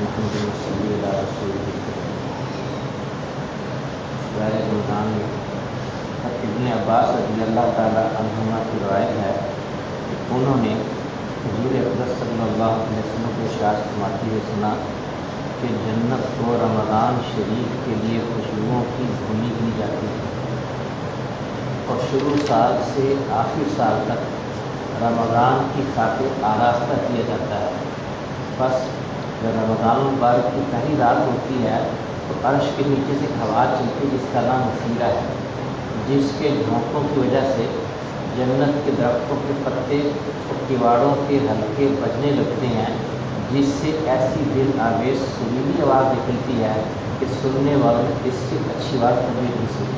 محمد صلی اللہ رسول ظاہر رمضان میں ابن عباس رضی اللہ تعالیٰ عنہما کی روایت ہے کہ انہوں نے حضور اقدس صلی اللہ علیہ وسلم کو ارشاد فرماتے ہوئے سنا کہ جنت کو رمضان شریف کے لیے خوشبوؤں کی دھونی دی جاتی ہے اور شروع سال سے آخر سال تک رمضان کی خاطر آراستہ کیا جاتا ہے۔ بس جب رمضان المبارک کی پہلی رات ہوتی ہے تو عرش کے نیچے سے ہوا چلتی جس کا نام وسیلہ ہے، جس کے جھونکوں کی وجہ سے جنت کے درختوں کے پتے اور کیواڑوں کے حلقے بجنے لگتے ہیں، جس سے ایسی دل آویز سریلی آواز نکلتی ہے کہ سننے والوں نے اس سے اچھی بات کبھی نہیں سنی۔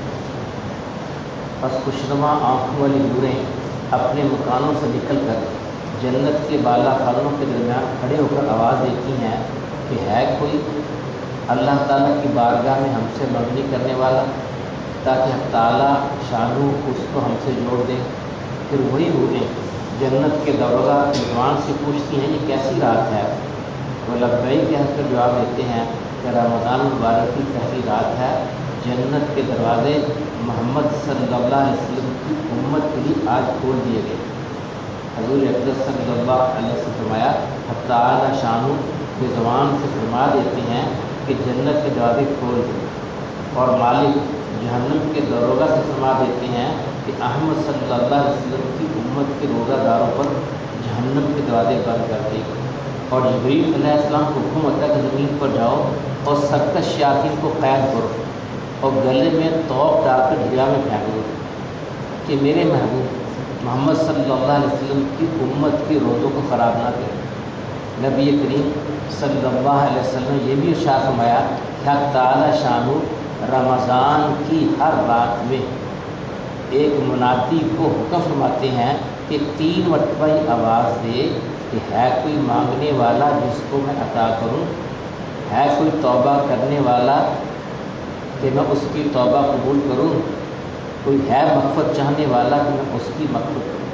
بس خوشنما آنکھوں والی نوریں اپنے مکانوں سے نکل کر جنت کے بالا خانوں کے درمیان کھڑے ہو کر آواز دیتی ہیں کہ ہے کوئی اللہ تعالیٰ کی بارگاہ میں ہم سے منگنی کرنے والا، تاکہ ہم تعالیٰ شانو اس کو ہم سے جوڑ دیں۔ پھر وہی روحیں جنت کے دروازہ میزبان سے پوچھتی ہیں یہ کیسی رات ہے؟ وہ لبیک کہہ کر جواب دیتے ہیں کہ رمضان مبارک کی پہلی رات ہے، جنت کے دروازے محمد صلی اللہ علیہ وسلم کی امت کے لیے آج کھول دیے گئے۔ حضور اقدس صلی اللہ علیہ وسلم فرمایا تعالیٰ شانو کے زبان سے فرما دیتے ہیں کہ جنت کے دروازے کھول دیں، اور مالک جہنم کے دروازہ سے فرما دیتے ہیں کہ احمد صلی اللہ علیہ وسلم کی امت کے روزہ داروں پر جہنم کے دروازے بند کر دیں، اور جبریل علیہ السلام کو حکم ہوتا ہے کہ زمین پر جاؤ اور سرکش شیاطین کو قید کرو اور گلے میں توق ڈال کر دریا میں پھینک دو کہ میرے محبوب محمد صلی اللہ علیہ وسلم کی امت کے روزوں کو خراب نہ کرے۔ نبی کریم صلی اللہ علیہ وسلم نے یہ بھی ارشاد فرمایا کہ تعالیٰ شانو رمضان کی ہر رات میں ایک منادی کو حکم فرماتے ہیں کہ 3 مرتبہ ہی آواز دے کہ ہے کوئی مانگنے والا جس کو میں عطا کروں، ہے کوئی توبہ کرنے والا کہ میں اس کی توبہ قبول کروں، کوئی ہے مغفرت چاہنے والا کہ میں اس کی مغفرت کروں۔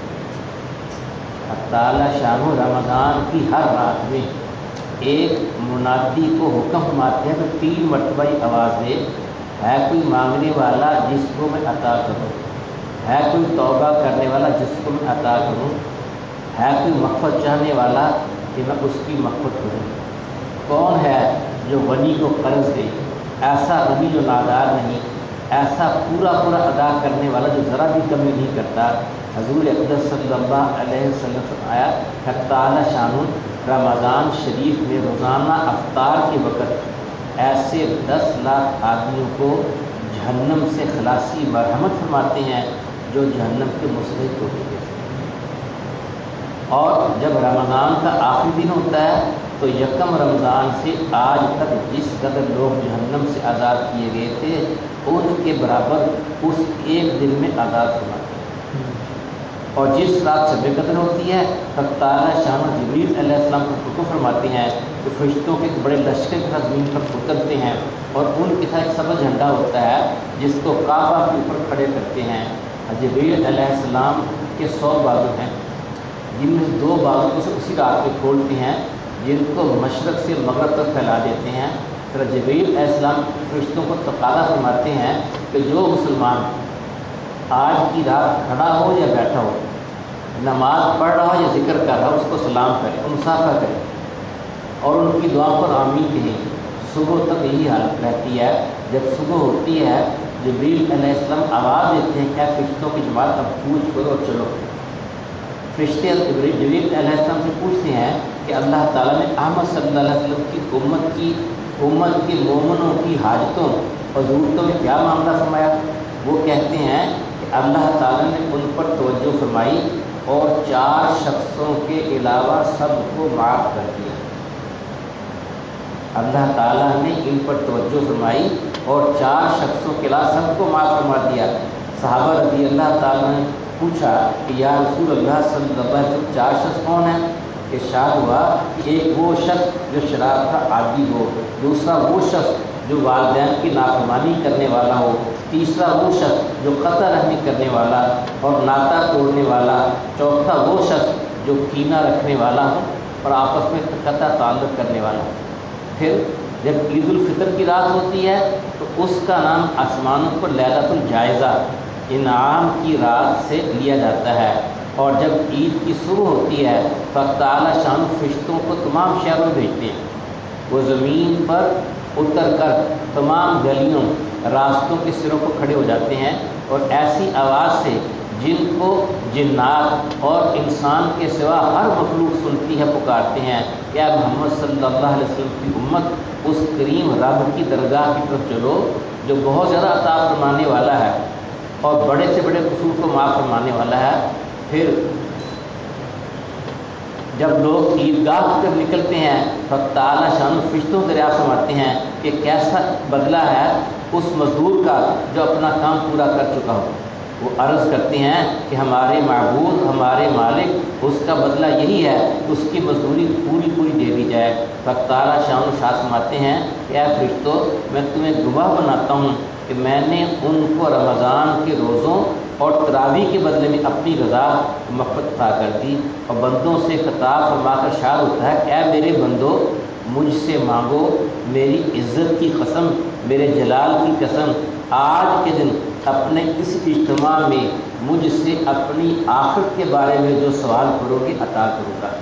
تعالیٰ شانو رمضان کی ہر رات میں ایک منادی کو حکم فرماتے ہیں کہ 3 مرتبہ ہی آواز دے ہے کوئی مانگنے والا جس کو میں عطا کروں، ہے کوئی توبہ کرنے والا جس کو میں عطا کروں، ہے کوئی مغفرت چاہنے والا کہ میں اس کی مغفرت کروں۔ کون ہے جو غنی کو قرض دے، ایسا غنی جو نادار نہیں، ایسا پورا ادا کرنے والا جو ذرا بھی کمی نہیں کرتا۔ حضور اقدس صلی اللہ علیہ وسلم سے آیا کہ تعالیٰ شانو رمضان شریف میں روزانہ افطار کے وقت ایسے 10 لاکھ آدمیوں کو جہنم سے خلاصی مرحمت فرماتے ہیں جو جہنم کے مستحق ہو چکے تھے۔ اور جب رمضان کا آخری دن ہوتا ہے تو یکم رمضان سے آج تک جس قدر لوگ جہنم سے آزاد کیے گئے تھے ان کے برابر اس ایک دن میں آزاد فرماتے ہیں۔ اور جس رات شب قدر ہوتی ہے تب تعالیٰ شان جبریل علیہ السلام کو حکم فرماتے ہیں کہ فرشتوں کے بڑے لشکر کے ساتھ زمین پر اترتے ہیں اور ان کے ساتھ ایک سبز جھنڈا ہوتا ہے جس کو کعبہ کے اوپر کھڑے کرتے ہیں۔ جبریل علیہ السلام کے 100 بازو ہیں، جن میں 2 بازو کو اسی رات میں کھولتے ہیں جن کو مشرق سے مغرب تک پھیلا دیتے ہیں۔ پھر جبریل علیہ السلام فرشتوں کو تقاضا فرماتے ہیں کہ جو مسلمان آج کی رات کھڑا ہو یا بیٹھا ہو، نماز پڑھ رہا ہو یا ذکر کر رہا ہو، اس کو سلام کرے، مسافہ کرے اور ان کی دعا پر آمین کہیں۔ صبح تک یہی حالت رہتی ہے۔ جب صبح ہوتی ہے جبریل علیہ السلام آواز دیتے ہیں کیا فرشتوں کی جماعت اب کوچ کرو اور چلو۔ فرشتے جبریل علیہ السلام سے پوچھتے ہیں کہ اللہ تعالیٰ نے احمد صلی اللہ علیہ وسلم کی امت کے مومنوں کی حاجتوں اور ضرورتوں میں کیا معاملہ فرمایا؟ وہ کہتے ہیں کہ اللہ تعالیٰ نے ان پر توجہ فرمائی اور 4 شخصوں کے علاوہ سب کو معاف کر دیا۔ اللہ تعالیٰ نے ان پر توجہ فرمائی اور 4 شخصوں کے علاوہ سب کو معاف فرما دیا۔ صحابہ رضی اللہ تعالیٰ نے پوچھا کہ یا رسول اللہ صلی اللہ علیہ وسلم 4 شخص کون ہیں؟ ارشاد ہوا کہ ایک وہ شخص جو شراب کا عادی ہو، دوسرا وہ شخص جو والدین کی نافرمانی کرنے والا ہو، تیسرا وہ شخص جو قطع رحمی کرنے والا اور ناطہ توڑنے والا، چوتھا وہ شخص جو کینہ رکھنے والا ہو اور آپس میں قطع تعلق کرنے والا ہو۔ پھر جب عید الفطر کی رات ہوتی ہے تو اس کا نام آسمانوں پر لیلۃ الجائزہ، انعام کی رات سے لیا جاتا ہے۔ اور جب عید کی صبح ہوتی ہے فَتَعَالَى شان فرشتوں کو تمام شہروں میں بھیجتے ہیں، وہ زمین پر اتر کر تمام گلیوں راستوں کے سروں کو کھڑے ہو جاتے ہیں اور ایسی آواز سے جن کو جنات اور انسان کے سوا ہر مخلوق سنتی ہے پکارتے ہیں کہ اے محمد صلی اللہ علیہ وسلم کی امت اس کریم رب کی درگاہ کی طرف چلو جو بہت زیادہ عطا فرمانے والا ہے اور بڑے سے بڑے قصور کو معاف فرمانے والا ہے۔ پھر جب لوگ عیدگاہ کی طرف نکلتے ہیں فَتَعَالَى شان فرشتوں دریافت فرماتے ہیں کہ کیسا بدلہ ہے اس مزدور کا جو اپنا کام پورا کر چکا ہو۔ وہ عرض کرتے ہیں کہ ہمارے معبود، ہمارے مالک، اس کا بدلہ یہی ہے کہ اس کی مزدوری پوری پوری دے دی جائے۔ فَتَعَالَى شان شاہ فرماتے ہیں کہ اے فرشتوں، میں تمہیں گواہ بناتا ہوں کہ میں نے ان کو رمضان کے روزوں اور تراویح کے بدلے میں اپنی رضا مغفرت عطا کر دی۔ اور بندوں سے خطاب فرما کر ارشاد ہوتا ہے کہ اے میرے بندو، مجھ سے مانگو، میری عزت کی قسم، میرے جلال کی قسم، آج کے دن اپنے اس اجتماع میں مجھ سے اپنی آخرت کے بارے میں جو سوال کرو گے عطا کروں گا۔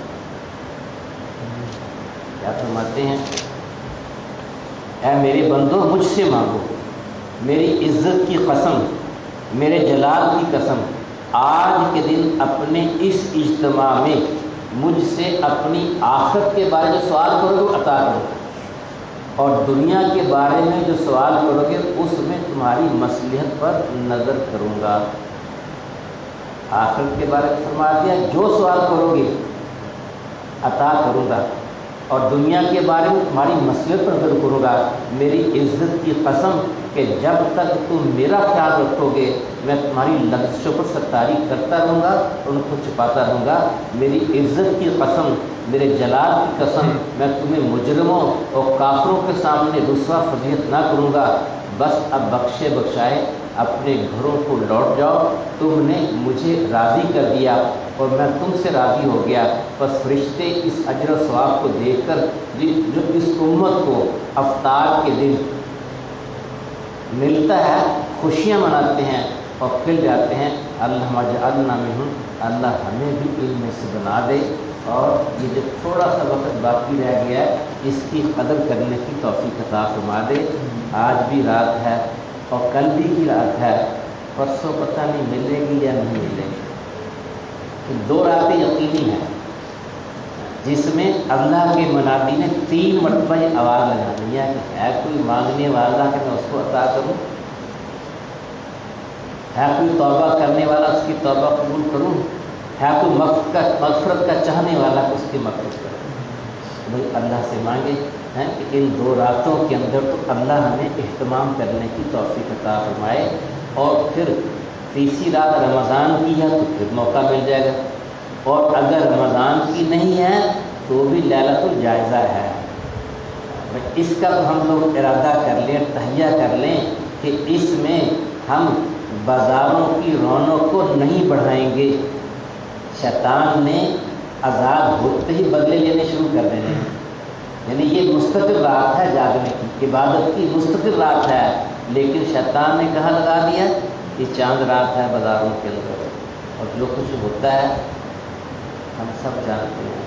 کیا فرماتے ہیں؟ اے میرے بندو، مجھ سے مانگو، میری عزت کی قسم، میرے جلال کی قسم، آج کے دن اپنے اس اجتماع میں مجھ سے اپنی آخرت کے بارے میں جو سوال کرو گے عطا کروں گا، اور دنیا کے بارے میں جو سوال کرو گے اس میں تمہاری مصلحت پر نظر کروں گا۔ آخرت کے بارے میں فرما دیا جو سوال کرو گے عطا کروں گا، اور دنیا کے بارے میں تمہاری مصلحت پر نظر کروں گا۔ میری عزت کی قسم کہ جب تک تم میرا خیال رکھو گے میں تمہاری لغزشوں پر ستاری کرتا رہوں گا، ان کو چھپاتا رہوں گا۔ میری عزت کی قسم، میرے جلال کی قسم، میں تمہیں مجرموں اور کافروں کے سامنے رسوا فضیحت نہ کروں گا۔ بس اب بخشے بخشائے اپنے گھروں کو لوٹ جاؤ، تم نے مجھے راضی کر دیا اور میں تم سے راضی ہو گیا۔ بس فرشتے اس اجر و ثواب کو دیکھ کر جو اس امت کو افطار کے دن ملتا ہے خوشیاں مناتے ہیں اور کھل جاتے ہیں۔ اللہم اجعلنا منہم، اللہ ہمیں بھی ان میں سے بنا دے، اور یہ جو تھوڑا سا وقت باقی رہ گیا ہے اس کی قدر کرنے کی توفیق عطا فرما دے۔ آج بھی رات ہے اور کل بھی کی رات ہے، پرسوں پتہ نہیں ملے گی یا نہیں ملے گی۔ دو راتیں یقینی ہیں جس میں اللہ کے منادی نے 3 مرتبہ یہ آواز لگانی ہے کہ ہے کوئی مانگنے والا کہ میں اس کو عطا کروں، ہے کوئی توبہ کرنے والا اس کی توبہ قبول کروں، ہے کوئی مغفرت کا چاہنے والا کہ اس کی مغفرت کروں۔ بھائی اللہ سے مانگے ہیں کہ ان 2 راتوں کے اندر تو اللہ ہمیں اہتمام کرنے کی توفیق عطا فرمائے، اور پھر تیسری رات رمضان کی ہے تو پھر موقع مل جائے گا، اور اگر رمضان کی نہیں ہے تو بھی لیلۃ الجائزہ ہے۔ اس کا تو ہم لوگ ارادہ کر لیں، تہیہ کر لیں کہ اس میں ہم بازاروں کی رونق کو نہیں بڑھائیں گے۔ شیطان نے آزاد ہوتے ہی بدلے لینے شروع کر دینے ہیں، یعنی یہ مستقل رات ہے جاگنے کی، عبادت کی مستقل رات ہے، لیکن شیطان نے کہاں لگا دیا؟ یہ چاند رات ہے بازاروں کے اندر، اور جو کچھ ہوتا ہے ہم سب جانتے ہیں۔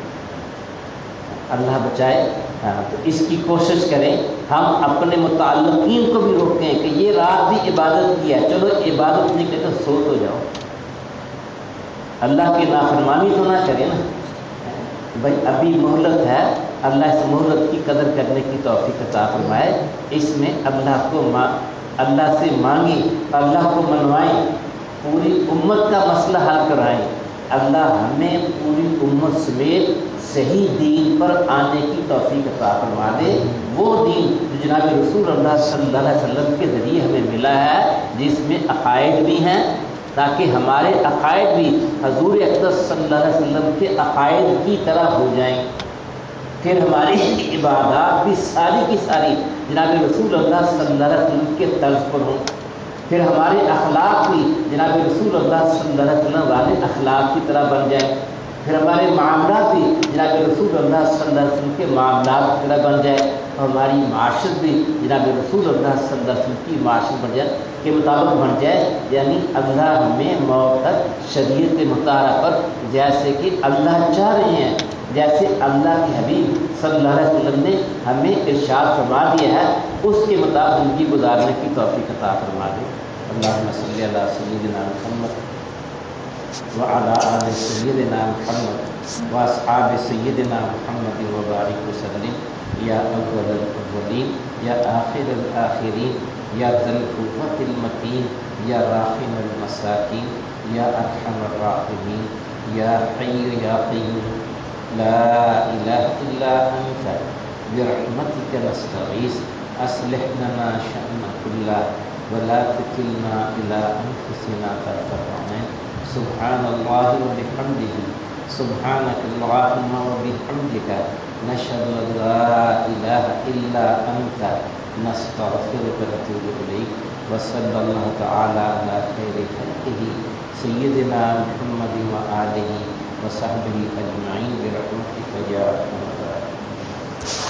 اللہ بچائے۔ تو اس کی کوشش کریں، ہم اپنے متعلقین کو بھی روکیں کہ یہ رات بھی عبادت کی ہے، چلو عبادت نہیں کرتے سو تو جاؤ، اللہ کی نافرمانی تو نہ کریں نا بھائی، ابھی مہلت ہے، اللہ اس مہلت کی قدر کرنے کی توفیق عطا فرمائے۔ اس میں اللہ سے مانگیں، اللہ کو منوائیں، پوری امت کا مسئلہ حل کرائیں۔ اللہ ہمیں پوری امت سمیت صحیح دین پر آنے کی توفیق عطا فرما دے، وہ دین جو جناب رسول اللہ صلی اللہ علیہ وسلم کے ذریعے ہمیں ملا ہے، جس میں عقائد بھی ہیں، تاکہ ہمارے عقائد بھی حضور اقدس صلی اللہ علیہ وسلم کے عقائد کی طرح ہو جائیں، پھر ہماری عبادات بھی ساری کی ساری جناب رسول اللہ صلی اللہ علیہ وسلم کے طرز پر ہوں، پھر ہمارے اخلاق بھی جناب رسول اللہ صلی اللہ علیہ وسلم والے اخلاق کی طرح بن جائیں۔ پھر ہمارے معاملات بھی جناب رسول اللہ صلی اللہ علیہ وسلم کے معاملات کی طرح بن جائے، اور ہماری معاشرت بھی جناب رسول اللہ صلی اللہ علیہ وسلم کی معاشرت بن جائے کے مطابق بن جائے، یعنی اللہ ہمیں موت تک شریعت مطالعہ پر جیسے کہ اللہ چاہ رہے ہیں، جیسے اللہ کے حبیب صلی اللہ علیہ وسلم نے ہمیں ارشاد فرما دیا ہے، اس کے مطابق زندگی گزارنے کی توفیق عطا فرما دے۔ اللہم صلی علی سیدنا محمد وعلی آل سیدنا محمد واصحاب سیدنا محمد وبارک وسلم یا اول الاولین یا آخر الآخرین یا ذی القوة المتین یا راحم المساکین یا ارحم الراحمین یا حی یا قیوم لا الہ الا انت برحمتک نستغیث اصلح لنا شأن كله ولا تکلنا الى انفسنا طرفة عین سبحان اللہ وبحمدہ سبحانک اللہم وبحمدک نشہد ان لا الہ الا انت نستغفرک ونتوب الیک وصلی اللہ تعالی علی خیر خلقہ سیدنا محمد وآلہ وصحبہ اجمعین برحمتک یا ارحم الراحمین۔